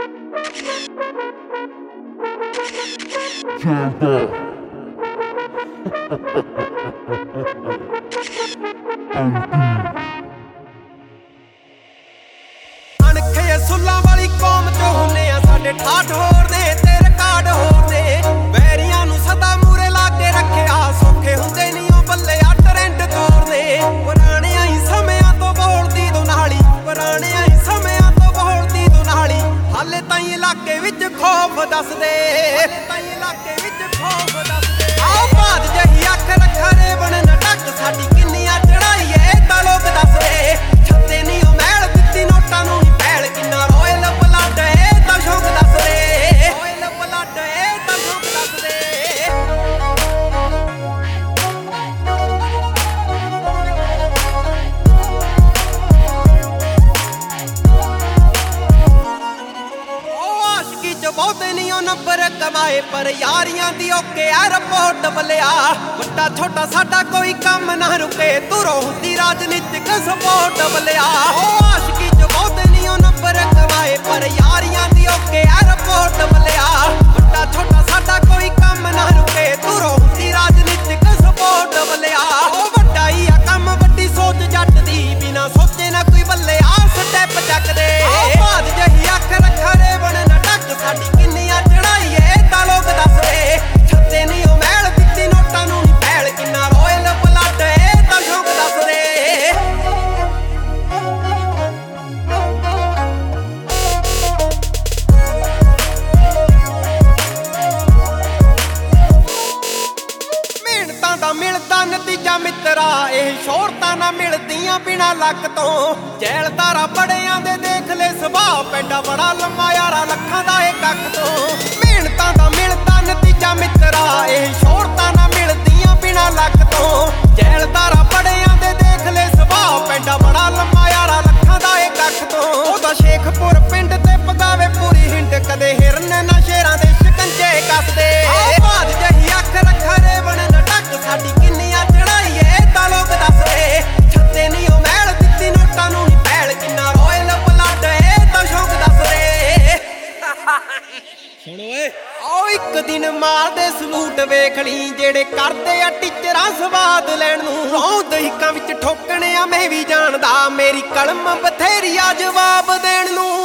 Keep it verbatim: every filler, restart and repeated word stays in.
ਅਣਖੇ ਸੁੱਲਾਂ ਵਾਲੀ ਕੌਮ ਚੋਂ ਹੁੰਨੇ ਆ ਸਾਡੇ ਠਾਠ ਹੋਰ ਨੇ ਤੇ ਰਿਕਾਰਡ ਹੋਰ ਨੇ। ਵੈਰੀਆਂ ਨੂੰ ਸਦਾ ਮੂਰੇ ਲਾ ਕੇ ਰੱਖਿਆ ਸੌਖੇ ਹੁੰਦੇ ਨਹੀਂ ਉਹ ਬੱਲੇ ਆ ਟਰੈਂਡ ਤੋਰਨੇ। ਪੁਰਾਣਿਆਂ ਹੀ ਸਮਿਆਂ ਤੋਂ ਬੋਲਦੀ ਦੁਨਾਲੀ, ਪੁਰਾਣਿਆਂ ਹੀ ਸਮਿਆਂ ਤੋਂ ਬੋਲਦੀ ਦੁਨਾਲੀ। ਹਾਲੇ ਤਾਈਂ ਇਲਾਕੇ ਵਿੱਚ ਖੌਫ ਦੱਸਦੇ, ਹਾਲੇ ਤਾਈਂ ਇਲਾਕੇ ਵਿੱਚ ਖੌਫ ਦੱਸਦੇ। ਆਓ ਬਾਤ ਜਹੀ ਅੱਖ ਰੱਖਰੇ ਬਣ ਨਾ ਟੱਕ ਸਾਡੀ ਕਿੰਨੀਆਂ ਚੜਾਈ ਏ ਤਾਂ ਲੋਕ ਦੱਸਦੇ। ਛੱਤੇ ਨਹੀਂ ਉਹ ਮੈਲ ਦਿੱਤੀ ਨੋਟਾਂ ਨੂੰ ਨੀ ਪੈਲ ਕਿੰਨਾ ਰੋਇਲ ਬਲੱਡ ਏ ਤਾਂ ਸ਼ੌਕ ਦੱਸਦੇ। ਰੋਇਲ ਬਲੱਡ ਏ ਤਾਂ ਸ਼ੌਕ ਦੱਸਦੇ। ਬਹੁਤੇ ਨਹੀਂ ਉਹ ਨੰਬਰ ਕਮਾਏ ਪਰ ਯਾਰੀਆਂ ਦੀ ਓਕੇ 에ਅਰਪੋਰਟ ਬਲਿਆ। ਵੱਡਾ ਛੋਟਾ ਸਾਡਾ ਕੋਈ ਕੰਮ ਨਾ ਰੁਕੇ ਤੁਰੋ ਹੁੰਦੀ ਰਾਜਨੀਤਿਕ ਸਪੋਰਟ ਬਲਿਆ। ਉਹ ਆਸ਼ਕੀ ਚ ਬਹੁਤੇ ਨਹੀਂ ਉਹ ਨੰਬਰ ਕਮਾਏ ਪਰ ਯਾਰੀਆਂ ਦੀ ਓਕੇ 에ਅਰਪੋਰਟ ਬਲਿਆ। ਵੱਡਾ ਛੋਟਾ ਸਾਡਾ ਕੋਈ ਕੰਮ ਨਾ ਰੁਕੇ ਤੁਰੋ ਹੁੰਦੀ ਰਾਜਨੀਤਿਕ ਸਪੋਰਟ ਬਲਿਆ। ਉਹ ਵੱਡਾ ਹੀ ਆ ਕੰਮ ਵੱਡੀ ਸੋਚ ਜੱਟ ਦੀ ਬਿਨਾ ਸੋਚੇ ਨਾ ਕੋਈ ਬੱਲੇ ਆ ਸਟੈਪ ਚੱਕਦੇ। ਬਾਤ ਜਹੀ ਅੱਖ ਰੱਖਰੇ ਬਣ ਨਾ ਟੱਕ ਸਾਡੀ ਕਿੰਨੀਆਂ ਚੜਾਈ ਏ ਤਾਂ ਲੋਕ ਦੱਸਦੇ। ਛੱਤੇ ਨਹੀਂ ਉਹ ਮੈਲ ਦਿੱਤੀ ਨੋਟਾਂ ਨੂੰ ਨੀ ਪੈਲ ਕਿੰਨਾ ਰੋਇਲ ਬਲੱਡ ਏ ਤਾਂ ਸ਼ੌਕ ਦੱਸਦੇ। ਮਿਹਨਤਾਂ ਦਾ ਮਿਲਦਾ ਨਤੀਜਾ ਮਿੱਤਰਾ ਇਹ ਸ਼ੋਹਰਤਾਂ ਨਾ ਮਿਲਦੀਆਂ ਬਿਨਾ ਲੱਕ ਤੋਂ। ਜੈਲਦਾਰਾ ਬੜਿਆਂ ਦੇ ਦੇਖ ਲੈ ਸੁਭਾਅ ਪੈਂਡਾ ਬੜਾ ਲੰਮਾ ਯਾਰਾ ਲੱਖਾਂ ਦਾ ਇਹ ਕੱਖ ਤੋਂ। ਮਿਹਨਤਾਂ ਦਾ ਮਿਲਦਾ ਨਤੀਜਾ ਮਿੱਤਰਾ ਇਹ ਸ਼ੋਹਰਤਾਂ ਨਾ ਮਿਲਦੀਆਂ ਬਿਨਾ ਲੱਕ ਤੋਂ। ਜੈਲਦਾਰਾ ਬੜਿਆਂ ਦੇ ਦੇਖ ਲੈ ਸੁਭਾਅ ਪੈਂਡਾ ਬੜਾ ਲੰਮਾ ਯਾਰਾ ਲੱਖਾਂ ਦਾ ਇਹ ਕੱਖ ਤੋਂ। ਉਹਦਾ ਸ਼ੇਖਪੁਰ ਪਿੰਡ ਤੇ ਪਗਾਵੇ ਪੂਰੀ ਹਿੰਡ ਕਦੇ ਹਿਰਨ ਨਾ ਸ਼ੇਰਾਂ ਦੇ ਸ਼ਿਕੰਜੇ ਕੱਸਦੇ। ਬਾਤ ਜਹੀ ਅੱਖ ਰੱਖਰੇ ਬਣ ਨਾ ਟੱਕ ਸਾਡੀ ਕਿੰਨੀਆਂ ਚੜਾਈ ਏ ਤਾਂ ਲੋਕ ਦੱਸਦੇ। ਛੱਤੇ ਨਹੀਂ ਉਹ ਮੈਲ ਦਿੱਤੀ ਨੋਟਾਂ ਨੂੰ ਨੀ ਪੈਲ ਕਿੰਨਾ ਰੋਇਲ ਬਲੱਡ ਏ ਤਾਂ ਸ਼ੌਕ ਦੱਸਦੇ। ਸੁਣ ਓਏ ਆਓ ਇੱਕ ਦਿਨ ਮਾਰਦੇ ਸਲੂਟ ਵੇਖ ਲਈ ਜਿਹੜੇ ਕਰਦੇ ਆ ਟੀਚਰਾਂ ਸਵਾਦ ਲੈਣ ਨੂੰ। ਰੌਂ ਦਹੀਕਾਂ ਵਿੱਚ ਠੋਕਣੇ ਆ ਮੈਂ ਵੀ ਜਾਣਦਾ ਮੇਰੀ ਕਲਮ ਬਥੇਰੀ ਆ ਜਵਾਬ ਦੇਣ ਨੂੰ।